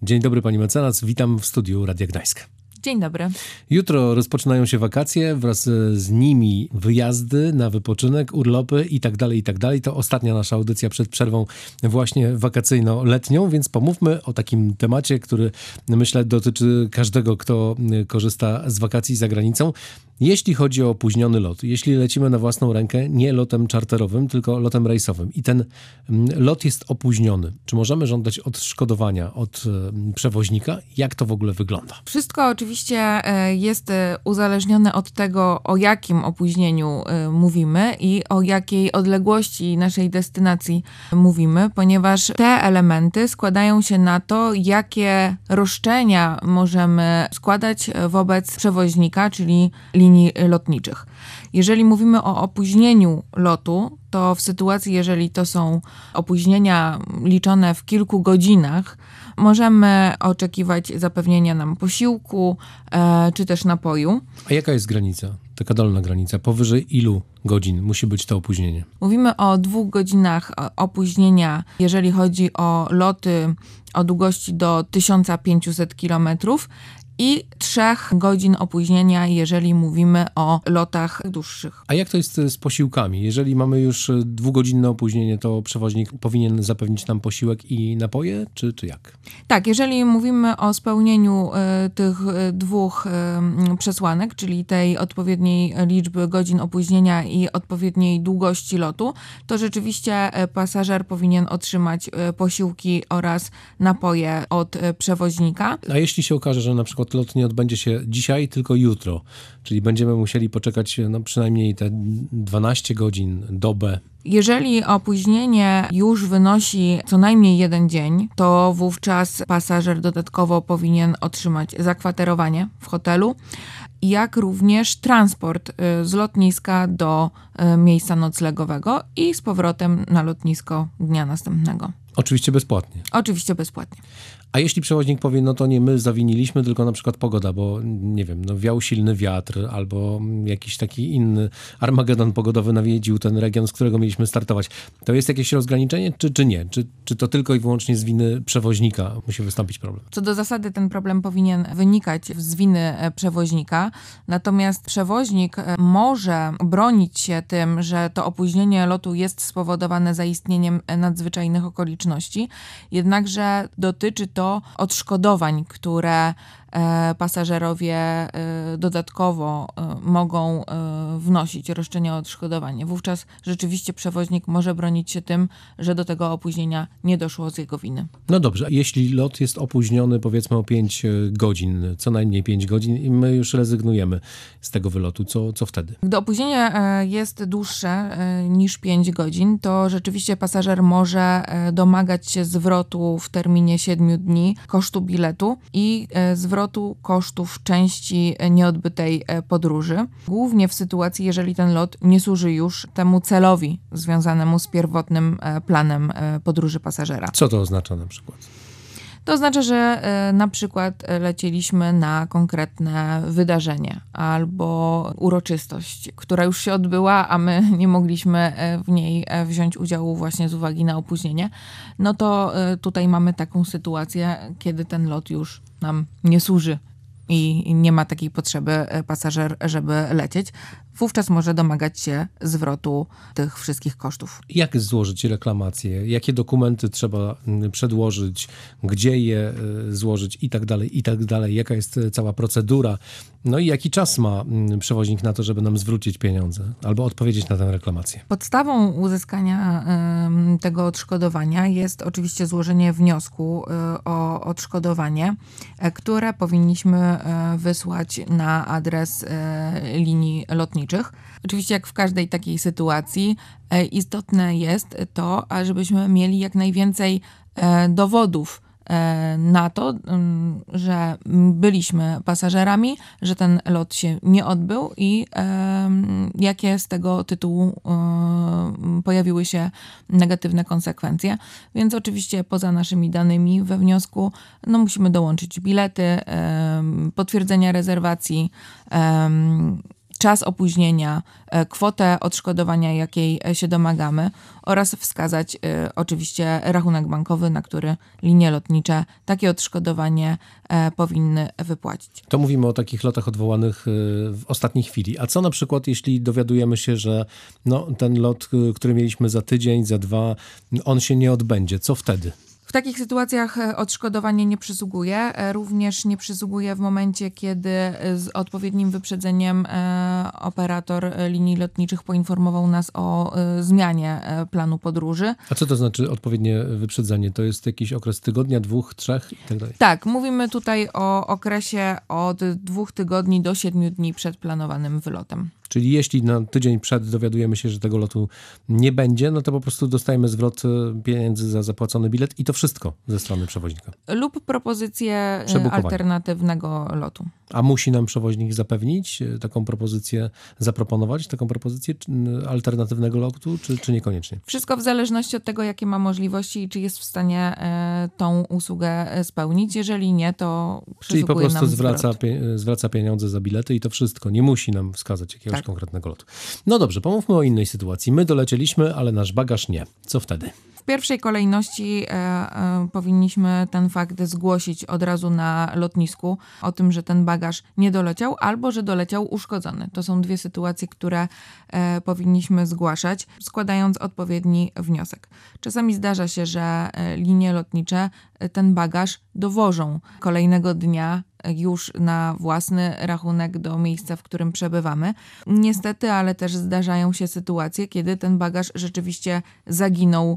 Dzień dobry pani mecenas, witam w studiu Radia Gdańsk. Dzień dobry. Jutro rozpoczynają się wakacje, wraz z nimi wyjazdy na wypoczynek, urlopy i tak dalej. To ostatnia nasza audycja przed przerwą właśnie wakacyjno-letnią, więc pomówmy o takim temacie, który myślę dotyczy każdego, kto korzysta z wakacji za granicą. Jeśli chodzi o opóźniony lot, jeśli lecimy na własną rękę, nie lotem czarterowym, tylko lotem rejsowym i ten lot jest opóźniony, czy możemy żądać odszkodowania od przewoźnika? Jak to w ogóle wygląda? Wszystko oczywiście jest uzależnione od tego, o jakim opóźnieniu mówimy i o jakiej odległości naszej destynacji mówimy, ponieważ te elementy składają się na to, jakie roszczenia możemy składać wobec przewoźnika, czyli linii lotniczych. Jeżeli mówimy o opóźnieniu lotu, to w sytuacji, jeżeli to są opóźnienia liczone w kilku godzinach, możemy oczekiwać zapewnienia nam posiłku czy też napoju. A jaka jest granica, taka dolna granica? Powyżej ilu godzin musi być to opóźnienie? Mówimy o 2 godzinach opóźnienia, jeżeli chodzi o loty o długości do 1500 km i 3 godzin opóźnienia, jeżeli mówimy o lotach dłuższych. A jak to jest z posiłkami? Jeżeli mamy już 2-godzinne opóźnienie, to przewoźnik powinien zapewnić nam posiłek i napoje, czy jak? Tak, jeżeli mówimy o spełnieniu tych 2 przesłanek, czyli tej odpowiedniej liczby godzin opóźnienia i odpowiedniej długości lotu, to rzeczywiście pasażer powinien otrzymać posiłki oraz napoje od przewoźnika. A jeśli się okaże, że na przykład lot nie odbędzie się dzisiaj, tylko jutro, czyli będziemy musieli poczekać przynajmniej te 12 godzin, dobę. Jeżeli opóźnienie już wynosi co najmniej 1 dzień, to wówczas pasażer dodatkowo powinien otrzymać zakwaterowanie w hotelu, jak również transport z lotniska do miejsca noclegowego i z powrotem na lotnisko dnia następnego. Oczywiście bezpłatnie. Oczywiście bezpłatnie. A jeśli przewoźnik powie, no to nie my zawiniliśmy, tylko na przykład pogoda, bo nie wiem, wiał silny wiatr albo jakiś taki inny armagedon pogodowy nawiedził ten region, z którego mieliśmy startować. To jest jakieś rozgraniczenie, czy nie? Czy to tylko i wyłącznie z winy przewoźnika musi wystąpić problem? Co do zasady ten problem powinien wynikać z winy przewoźnika, natomiast przewoźnik może bronić się tym, że to opóźnienie lotu jest spowodowane zaistnieniem nadzwyczajnych okoliczności, jednakże dotyczy to odszkodowań, które pasażerowie dodatkowo mogą wnosić roszczenie o odszkodowanie. Wówczas rzeczywiście przewoźnik może bronić się tym, że do tego opóźnienia nie doszło z jego winy. No dobrze, jeśli lot jest opóźniony powiedzmy o 5 godzin, co najmniej 5 godzin i my już rezygnujemy z tego wylotu, co wtedy? Gdy opóźnienie jest dłuższe niż 5 godzin, to rzeczywiście pasażer może domagać się zwrotu w terminie 7 dni kosztu biletu i zwrotu kosztów części nieodbytej podróży. Głównie w sytuacji, jeżeli ten lot nie służy już temu celowi związanemu z pierwotnym planem podróży pasażera. Co to oznacza na przykład? To oznacza, że na przykład lecieliśmy na konkretne wydarzenie albo uroczystość, która już się odbyła, a my nie mogliśmy w niej wziąć udziału właśnie z uwagi na opóźnienie. No to tutaj mamy taką sytuację, kiedy ten lot już nam nie służy i nie ma takiej potrzeby pasażer, żeby lecieć. Wówczas może domagać się zwrotu tych wszystkich kosztów. Jak złożyć reklamację? Jakie dokumenty trzeba przedłożyć? Gdzie je złożyć? I tak dalej. Jaka jest cała procedura? No i jaki czas ma przewoźnik na to, żeby nam zwrócić pieniądze albo odpowiedzieć na tę reklamację? Podstawą uzyskania tego odszkodowania jest oczywiście złożenie wniosku o odszkodowanie, które powinniśmy wysłać na adres linii lotniczych. Oczywiście jak w każdej takiej sytuacji istotne jest to, ażebyśmy mieli jak najwięcej dowodów na to, że byliśmy pasażerami, że ten lot się nie odbył i jakie z tego tytułu pojawiły się negatywne konsekwencje. Więc oczywiście poza naszymi danymi we wniosku musimy dołączyć bilety, potwierdzenia rezerwacji, czas opóźnienia, kwotę odszkodowania, jakiej się domagamy oraz wskazać oczywiście rachunek bankowy, na który linie lotnicze takie odszkodowanie powinny wypłacić. To mówimy o takich lotach odwołanych w ostatniej chwili. A co na przykład, jeśli dowiadujemy się, że ten lot, który mieliśmy za tydzień, za 2, on się nie odbędzie? Co wtedy? W takich sytuacjach odszkodowanie nie przysługuje. Również nie przysługuje w momencie, kiedy z odpowiednim wyprzedzeniem operator linii lotniczych poinformował nas o zmianie planu podróży. A co to znaczy odpowiednie wyprzedzenie? To jest jakiś okres tygodnia, 2, 3 i tak dalej? Tak, mówimy tutaj o okresie od 2 tygodni do 7 dni przed planowanym wylotem. Czyli jeśli na tydzień przed dowiadujemy się, że tego lotu nie będzie, no to po prostu dostajemy zwrot pieniędzy za zapłacony bilet i to wszystko ze strony przewoźnika. Lub propozycję alternatywnego lotu. A musi nam przewoźnik zapewnić taką propozycję, zaproponować taką propozycję alternatywnego lotu, czy niekoniecznie? Wszystko w zależności od tego, jakie ma możliwości i czy jest w stanie tą usługę spełnić. Jeżeli nie, to czyli po prostu nam zwraca pieniądze za bilety i to wszystko. Nie musi nam wskazać jakiegoś konkretnego lotu. No dobrze, pomówmy o innej sytuacji. My dolecieliśmy, ale nasz bagaż nie. Co wtedy? W pierwszej kolejności powinniśmy ten fakt zgłosić od razu na lotnisku o tym, że ten bagaż nie doleciał albo że doleciał uszkodzony. To są 2 sytuacje, które powinniśmy zgłaszać, składając odpowiedni wniosek. Czasami zdarza się, że linie lotnicze ten bagaż dowożą kolejnego dnia już na własny rachunek do miejsca, w którym przebywamy. Niestety, ale też zdarzają się sytuacje, kiedy ten bagaż rzeczywiście zaginął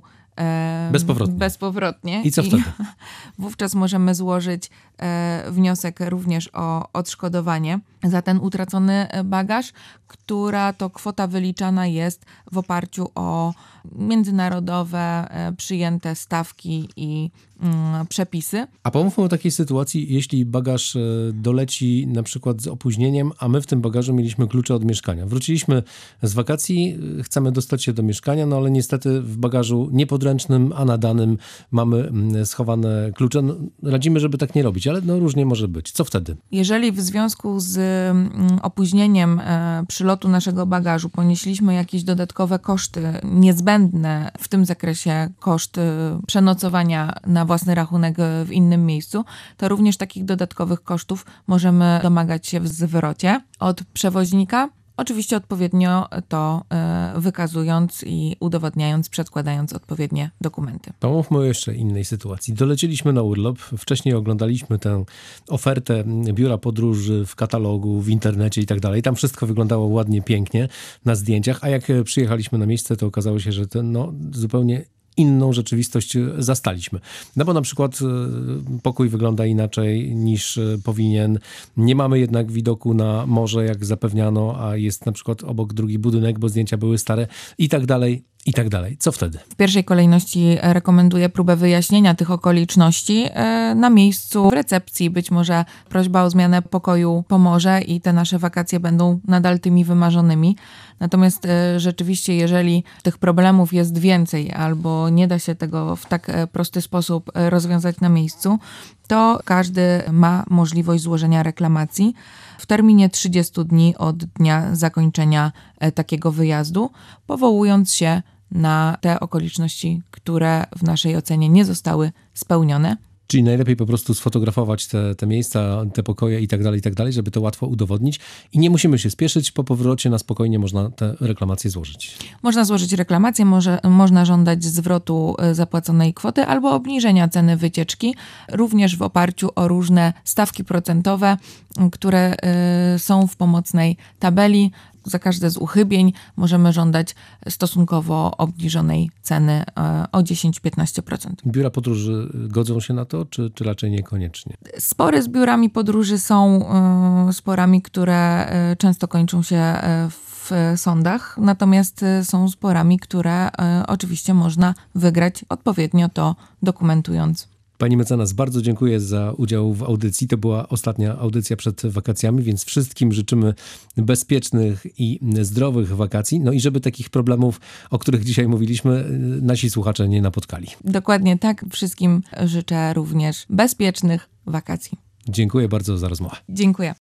bezpowrotnie. I co wtedy? Wówczas możemy złożyć wniosek również o odszkodowanie za ten utracony bagaż, która to kwota wyliczana jest w oparciu o międzynarodowe przyjęte stawki i przepisy. A pomówmy o takiej sytuacji, jeśli bagaż doleci na przykład z opóźnieniem, a my w tym bagażu mieliśmy klucze od mieszkania. Wróciliśmy z wakacji, chcemy dostać się do mieszkania, no ale niestety w bagażu niepodręcznym, a nadanym mamy schowane klucze. No, radzimy, żeby tak nie robić, ale różnie może być. Co wtedy? Jeżeli w związku z opóźnieniem przylotu naszego bagażu ponieśliśmy jakieś dodatkowe koszty niezbędne, w tym zakresie koszt przenocowania na własny rachunek w innym miejscu, to również takich dodatkowych kosztów możemy domagać się w zwrocie od przewoźnika. Oczywiście odpowiednio to wykazując i udowodniając, przedkładając odpowiednie dokumenty. Pomówmy o jeszcze innej sytuacji. Dolecieliśmy na urlop, wcześniej oglądaliśmy tę ofertę biura podróży w katalogu, w internecie i tak dalej. Tam wszystko wyglądało ładnie, pięknie na zdjęciach, a jak przyjechaliśmy na miejsce, to okazało się, że zupełnie inną rzeczywistość zastaliśmy. No bo na przykład pokój wygląda inaczej niż powinien. Nie mamy jednak widoku na morze, jak zapewniano, a jest na przykład obok drugi budynek, bo zdjęcia były stare i tak dalej. I tak dalej. Co wtedy? W pierwszej kolejności rekomenduję próbę wyjaśnienia tych okoliczności na miejscu, w recepcji. Być może prośba o zmianę pokoju pomoże i te nasze wakacje będą nadal tymi wymarzonymi. Natomiast rzeczywiście, jeżeli tych problemów jest więcej albo nie da się tego w tak prosty sposób rozwiązać na miejscu, to każdy ma możliwość złożenia reklamacji w terminie 30 dni od dnia zakończenia takiego wyjazdu, powołując się na te okoliczności, które w naszej ocenie nie zostały spełnione. Czyli najlepiej po prostu sfotografować te miejsca, te pokoje i tak dalej, żeby to łatwo udowodnić. I nie musimy się spieszyć, po powrocie na spokojnie można te reklamacje złożyć. Można złożyć reklamację, można żądać zwrotu zapłaconej kwoty albo obniżenia ceny wycieczki, również w oparciu o różne stawki procentowe, które są w pomocnej tabeli. Za każde z uchybień możemy żądać stosunkowo obniżonej ceny o 10-15%. Biura podróży godzą się na to, czy raczej niekoniecznie? Spory z biurami podróży są sporami, które często kończą się w sądach, natomiast są sporami, które oczywiście można wygrać odpowiednio to dokumentując. Pani mecenas, bardzo dziękuję za udział w audycji. To była ostatnia audycja przed wakacjami, więc wszystkim życzymy bezpiecznych i zdrowych wakacji. No i żeby takich problemów, o których dzisiaj mówiliśmy, nasi słuchacze nie napotkali. Dokładnie tak. Wszystkim życzę również bezpiecznych wakacji. Dziękuję bardzo za rozmowę. Dziękuję.